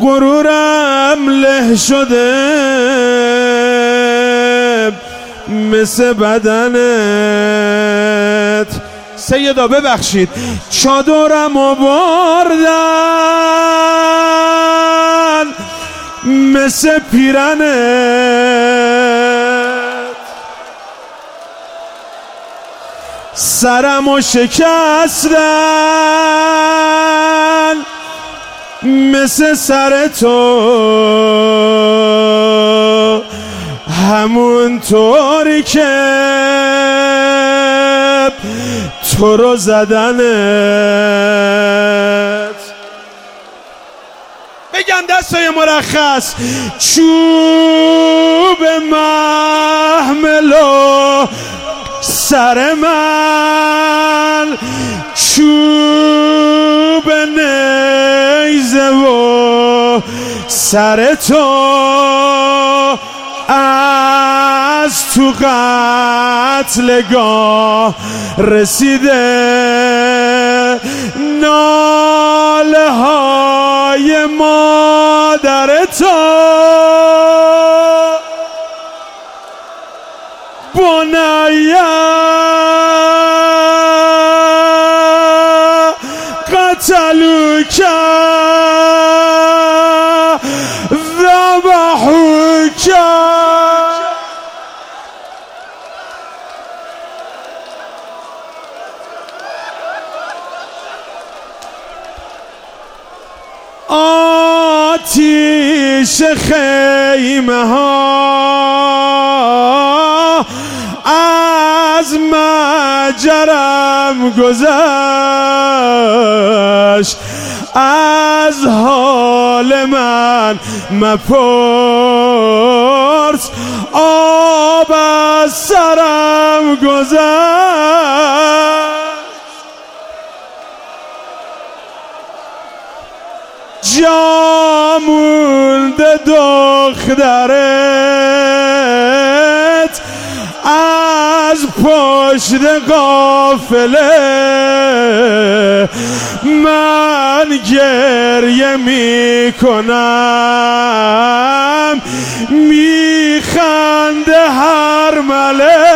غرورم له شده مثل بدنت. سیدا ببخشید چادرم آوردن مثل پیرنت. سرمو شکستن مثل سر تو، همون طوری که تو رو زدنت. بگم دستای مرخص چوب محملو سر من، چوب نیزه و سر تو، از تو قتلگاه رسیده ناله های مادر تو. بنیا قتلوک ذبحوک. آتیش خیمه ها از مجرم گذشت، از حال من مپرس، آب از سرم گذشت. جا مونده دخترت از پشت قافله، من گریه میکنم میخنده هر مله.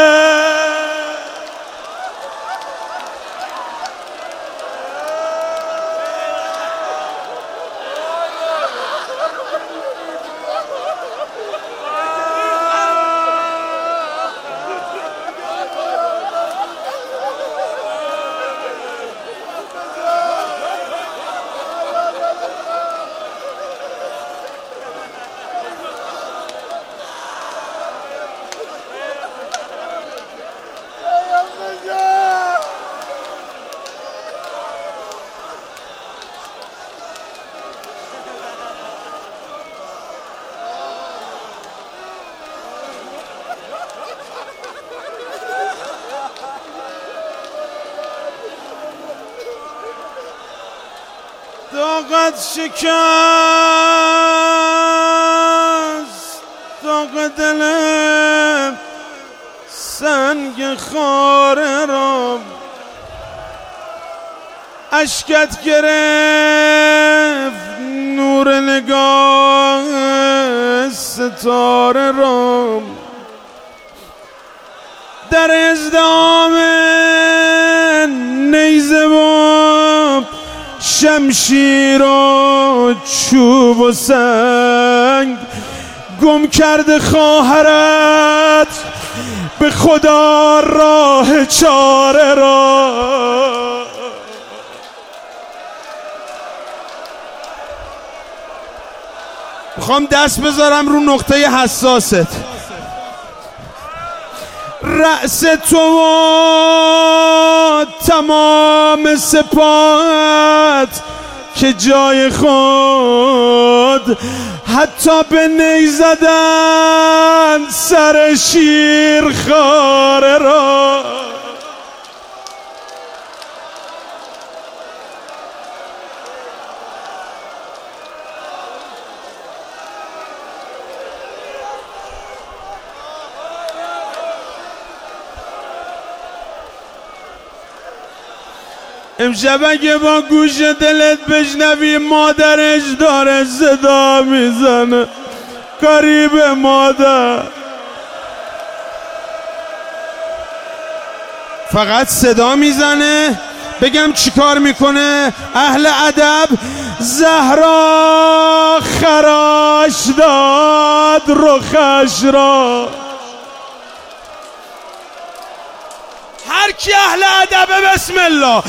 طاقت شکست، طاق دلم سنگ خاره را، اشکت گرفت نور نگاه ستاره را، در ازدحام نیزه و شمشیر و چوب و سنگ گم کرده خواهرت به خدا راه چاره را. میخوام دست بذارم رو نقطه حساست، رأس تو و تمام سپاهت که جای خود حتی به نی زدن سر شیر خاره را. امشب اگه با گوش دلت بشنوی مادرش داره صدا میزنه، کاری به مادر. فقط صدا میزنه. بگم چی کار میکنه؟ اهل ادب زهرا خراش داد رخش را. هر کی اهل ادبه بسم الله.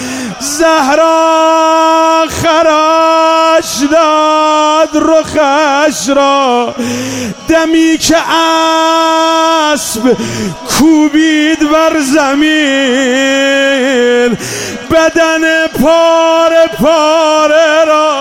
زهرا خراش داد رخش را، دمی که اسب کوبید بر زمین، بدن پاره پاره را.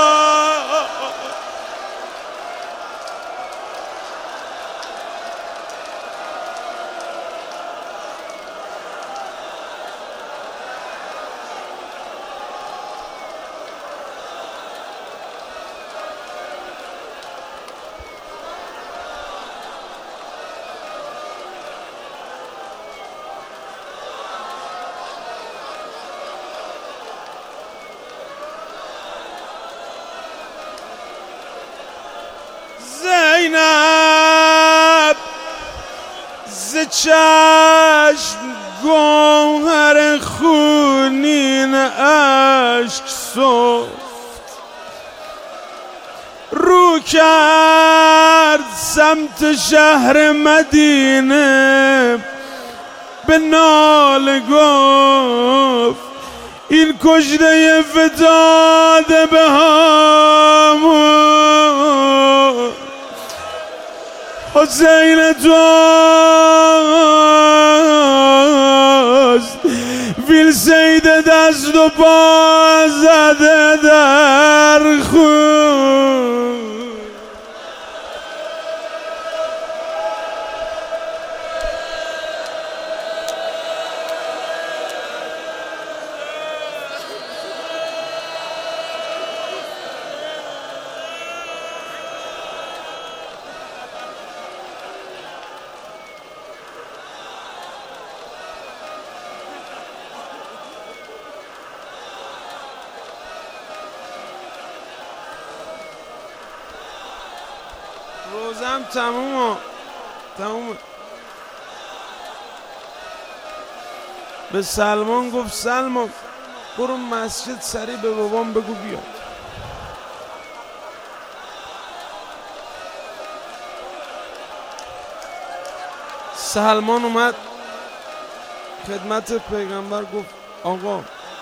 زینب ز چشم گوهر خونین اشک سفت، رو کرد سمت شهر مدینه، به ناله گفت این کشته فتاده به همون، حسین توست، ویل سید دست و پا زده در خون. روزم تمومه. به سلمان گفت سلمان برو مسجد سریع به بابام بگو بیاد. سلمان اومد خدمت پیغمبر گفت آقا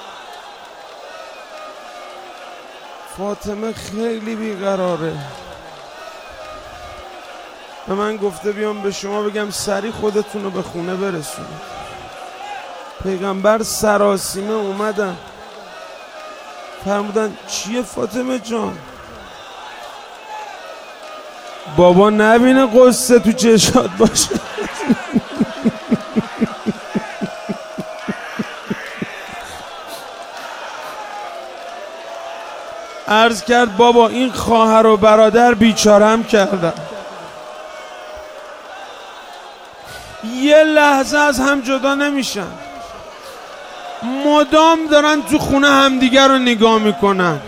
فاطمه خیلی بیقراره، به من گفته بیام به شما بگم سریع خودتون رو به خونه برسونید. پیغمبر سراسیمه اومدن فرمودن چیه فاطمه جان؟ بابا نبینه قصه تو چشات باشه. عرض کرد بابا این خواهر و برادر بیچارم کردن، یه لحظه از هم جدا نمیشن، مدام دارن تو خونه همدیگر رو نگاه میکنن.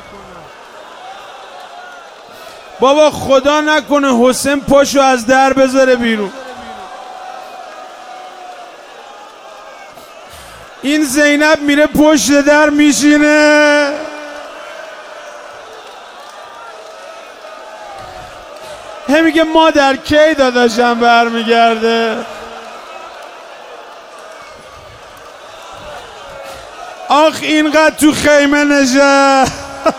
بابا خدا نکنه حسین پاشو از در بذاره بیرون. این زینب میره پشت در میشینه، هم میگه مادر کی داداشم برمیگرده؟ آخ اینقدر تو خیمه نشست.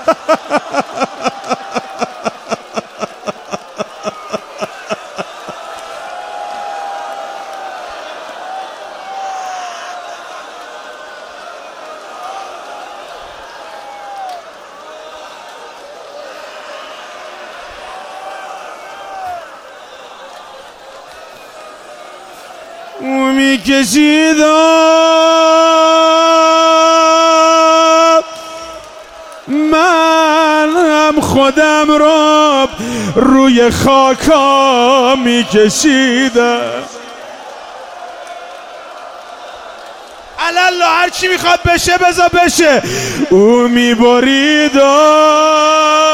او میکشید من هم خودم را روی خاکا میکشیدم. الله هر چی میخواد بشه بذار بشه. او میبرید